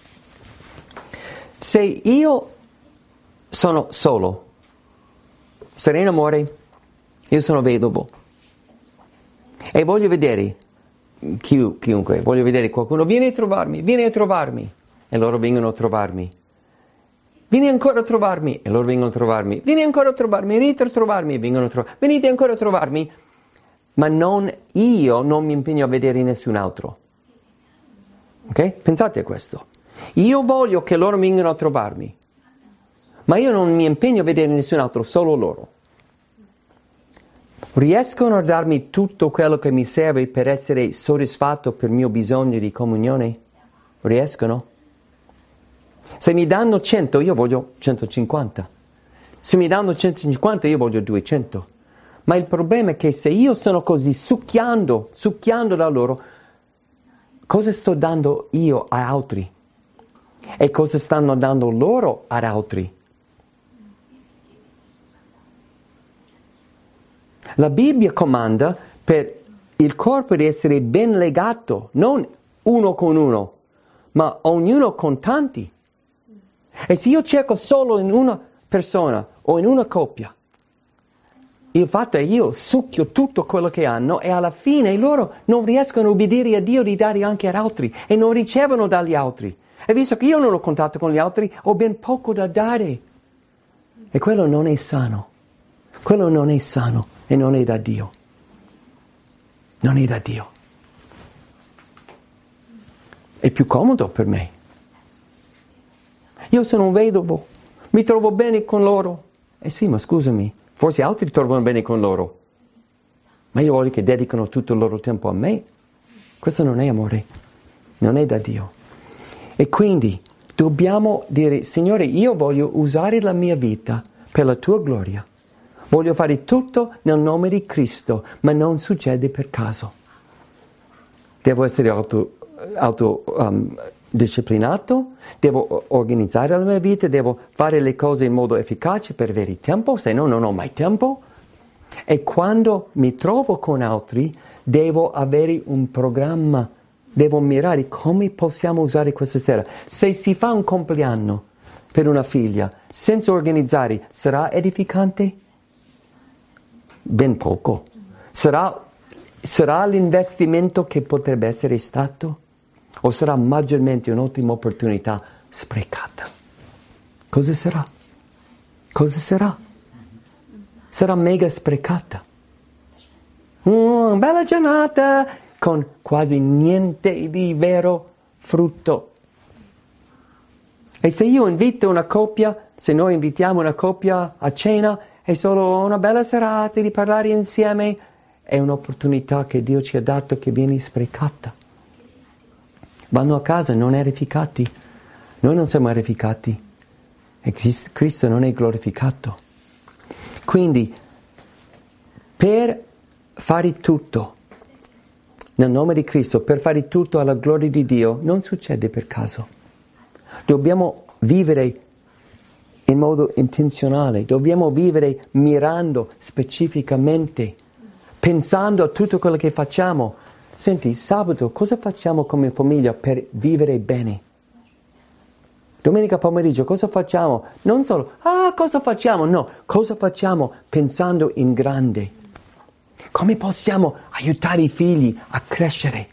S1: Se io sono solo, sereno amore, io sono vedovo, e voglio vedere chi, chiunque, voglio vedere qualcuno, vieni a trovarmi, vieni a trovarmi, e loro vengono a trovarmi. Vieni ancora a trovarmi, e loro vengono a trovarmi. Vieni ancora a trovarmi, venite a trovarmi, e vengono a trovarmi. Venite ancora a trovarmi, ma non io non mi impegno a vedere nessun altro. Ok? Pensate a questo. Io voglio che loro vengano a trovarmi, ma io non mi impegno a vedere nessun altro, solo loro. Riescono a darmi tutto quello che mi serve per essere soddisfatto per il mio bisogno di comunione? Riescono? Se mi danno cento, io voglio centocinquanta. Se mi danno centocinquanta, io voglio duecento. Ma il problema è che se io sono così succhiando, succhiando da loro, cosa sto dando io a altri? E cosa stanno dando loro ad altri? La Bibbia comanda per il corpo di essere ben legato, non uno con uno, ma ognuno con tanti. E se io cerco solo in una persona o in una coppia, il fatto è io succhio tutto quello che hanno e alla fine loro non riescono a obbedire a Dio di dare anche ad altri e non ricevono dagli altri. E visto che io non ho contatto con gli altri, ho ben poco da dare. E quello non è sano. Quello non è sano e non è da Dio. Non è da Dio. È più comodo per me. Io sono un vedovo, mi trovo bene con loro. Eh sì, ma scusami, forse altri trovano bene con loro. Ma io voglio che dedicano tutto il loro tempo a me. Questo non è amore, non è da Dio. E quindi dobbiamo dire, Signore, io voglio usare la mia vita per la tua gloria. Voglio fare tutto nel nome di Cristo, ma non succede per caso. Devo essere auto, auto um, disciplinato, devo organizzare la mia vita, devo fare le cose in modo efficace per avere tempo, se no non ho mai tempo. E quando mi trovo con altri, devo avere un programma, devo mirare come possiamo usare questa sera. Se si fa un compleanno per una figlia senza organizzare, sarà edificante? Ben poco. Sarà, sarà l'investimento che potrebbe essere stato? O sarà maggiormente un'ottima opportunità sprecata? Cosa sarà? Cosa sarà? Sarà mega sprecata. Mm, bella giornata con quasi niente di vero frutto. E se io invito una coppia, se noi invitiamo una coppia a cena, è solo una bella serata di parlare insieme, è un'opportunità che Dio ci ha dato che viene sprecata. Vanno a casa non edificati. Noi non siamo edificati. E Cristo non è glorificato. Quindi, per fare tutto, nel nome di Cristo, per fare tutto alla gloria di Dio, non succede per caso. Dobbiamo vivere in modo intenzionale, dobbiamo vivere mirando specificamente, pensando a tutto quello che facciamo. Senti, sabato cosa facciamo come famiglia per vivere bene? Domenica pomeriggio cosa facciamo? Non solo, ah, cosa facciamo? No, cosa facciamo pensando in grande? Come possiamo aiutare i figli a crescere?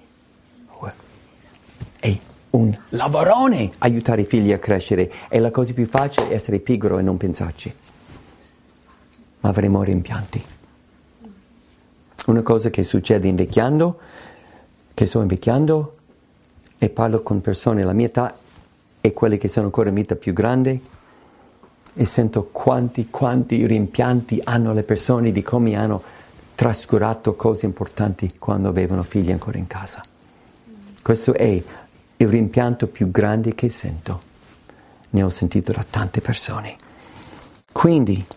S1: È un lavorone aiutare i figli a crescere. E la cosa più facile è essere pigro e non pensarci. Ma avremo rimpianti. Una cosa che succede invecchiando, che sto invecchiando, e parlo con persone della mia età e quelle che sono ancora in vita più grande, e sento quanti, quanti rimpianti hanno le persone di come hanno trascurato cose importanti quando avevano figli ancora in casa. Questo è il rimpianto più grande che sento. Ne ho sentito da tante persone. Quindi,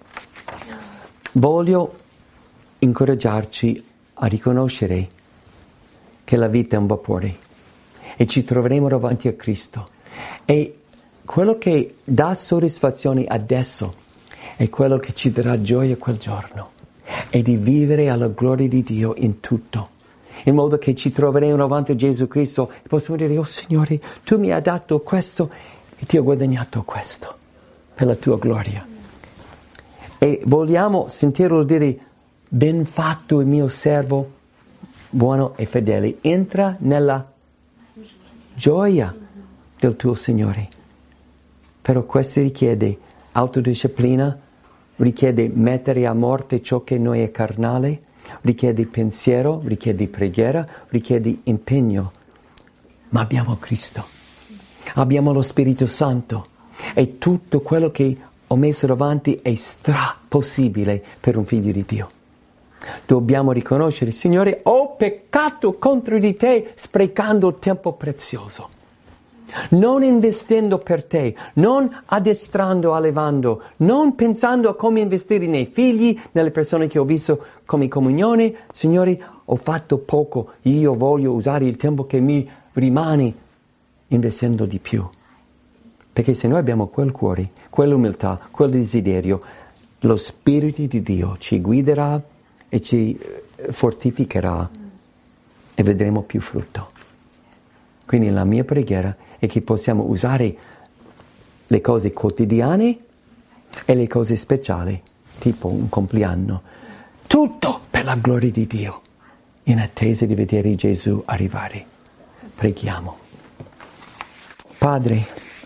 S1: voglio incoraggiarci a riconoscere che la vita è un vapore e ci troveremo davanti a Cristo. E quello che dà soddisfazione adesso è quello che ci darà gioia quel giorno. E di vivere alla gloria di Dio in tutto. In modo che ci troveremo davanti a Gesù Cristo e possiamo dire, oh Signore, tu mi hai dato questo e ti ho guadagnato questo per la tua gloria. E vogliamo sentirlo dire, ben fatto il mio servo, buono e fedele, entra nella gioia del tuo Signore. Però questo richiede autodisciplina, richiede mettere a morte ciò che noi è carnale, richiede pensiero, richiede preghiera, richiede impegno. Ma abbiamo Cristo, abbiamo lo Spirito Santo e tutto quello che ho messo davanti è stra possibile per un figlio di Dio. Dobbiamo riconoscere, Signore, ho peccato contro di te sprecando tempo prezioso. Non investendo per te, non addestrando, allevando, non pensando a come investire nei figli, nelle persone che ho visto come comunione. Signore, ho fatto poco, io voglio usare il tempo che mi rimane investendo di più. Perché se noi abbiamo quel cuore, quell'umiltà, quel desiderio, lo Spirito di Dio ci guiderà e ci fortificherà e vedremo più frutto. Quindi la mia preghiera è che possiamo usare le cose quotidiane e le cose speciali, tipo un compleanno, tutto per la gloria di Dio, in attesa di vedere Gesù arrivare. Preghiamo. Padre,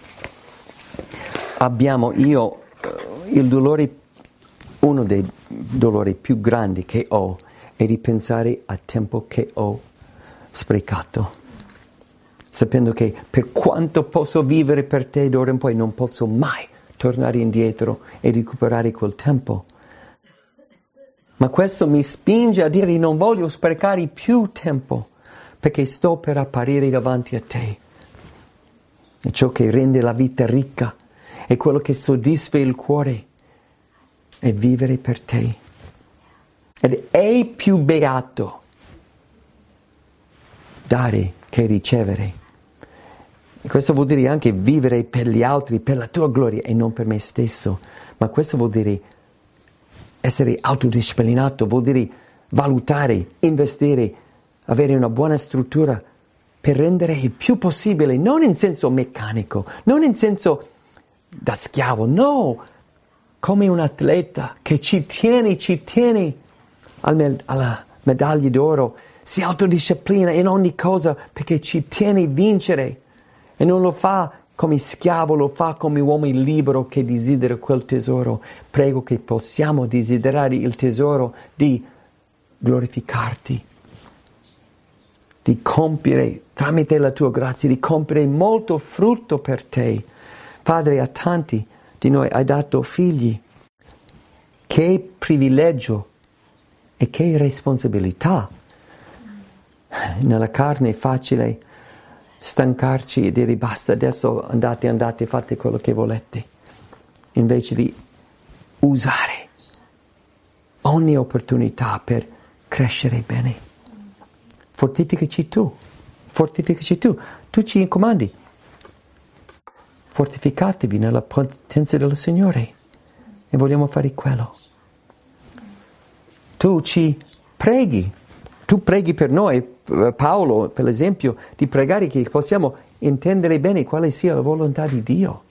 S1: abbiamo io il dolore, uno dei dolori più grandi che ho è di pensare al tempo che ho sprecato, sapendo che per quanto posso vivere per te d'ora in poi non posso mai tornare indietro e recuperare quel tempo. Ma questo mi spinge a dire non voglio sprecare più tempo, perché sto per apparire davanti a te. E ciò che rende la vita ricca è quello che soddisfa il cuore, è vivere per te. Ed è più beato dare che ricevere. E questo vuol dire anche vivere per gli altri, per la tua gloria e non per me stesso. Ma questo vuol dire essere autodisciplinato, vuol dire valutare, investire, avere una buona struttura per rendere il più possibile, non in senso meccanico, non in senso da schiavo, no, come un atleta che ci tiene, ci tiene al, alla medaglia d'oro, si autodisciplina in ogni cosa perché ci tiene a vincere e non lo fa come schiavo, lo fa come uomo libero che desidera quel tesoro. Prego che possiamo desiderare il tesoro di glorificarti, di compiere, tramite la tua grazia, di compiere molto frutto per te. Padre, a tanti di noi hai dato figli. Che privilegio e che responsabilità. Nella carne è facile stancarci e dire basta, adesso andate, andate, fate quello che volete, invece di usare ogni opportunità per crescere bene. Fortificaci tu, fortificaci tu, tu ci comandi. Fortificatevi nella potenza del Signore e vogliamo fare quello. Tu ci preghi, tu preghi per noi, Paolo per esempio, di pregare che possiamo intendere bene quale sia la volontà di Dio.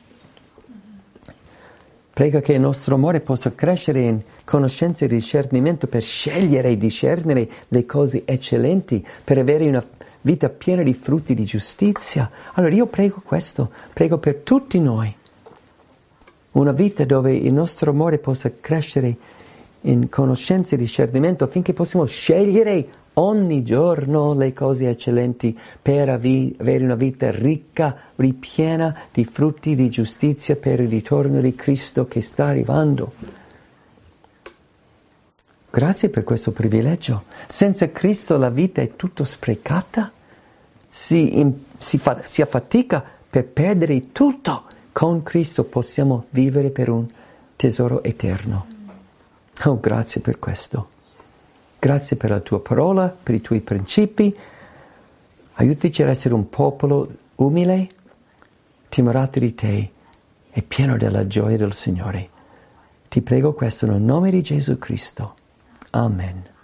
S1: Prega che il nostro amore possa crescere in conoscenza e discernimento per scegliere e discernere le cose eccellenti, per avere una vita piena di frutti di giustizia. Allora io prego questo, prego per tutti noi. Una vita dove il nostro amore possa crescere in conoscenza e discernimento affinché possiamo scegliere ogni giorno le cose eccellenti per avere una vita ricca, ripiena di frutti di giustizia per il ritorno di Cristo che sta arrivando. Grazie per questo privilegio. Senza Cristo la vita è tutto sprecata. Si, in, si, fa, si affatica per perdere tutto. Con Cristo possiamo vivere per un tesoro eterno. Oh, grazie per questo. Grazie per la tua parola, per i tuoi principi. Aiutaci ad essere un popolo umile, timorato di te e pieno della gioia del Signore. Ti prego questo nel nome di Gesù Cristo. Amen.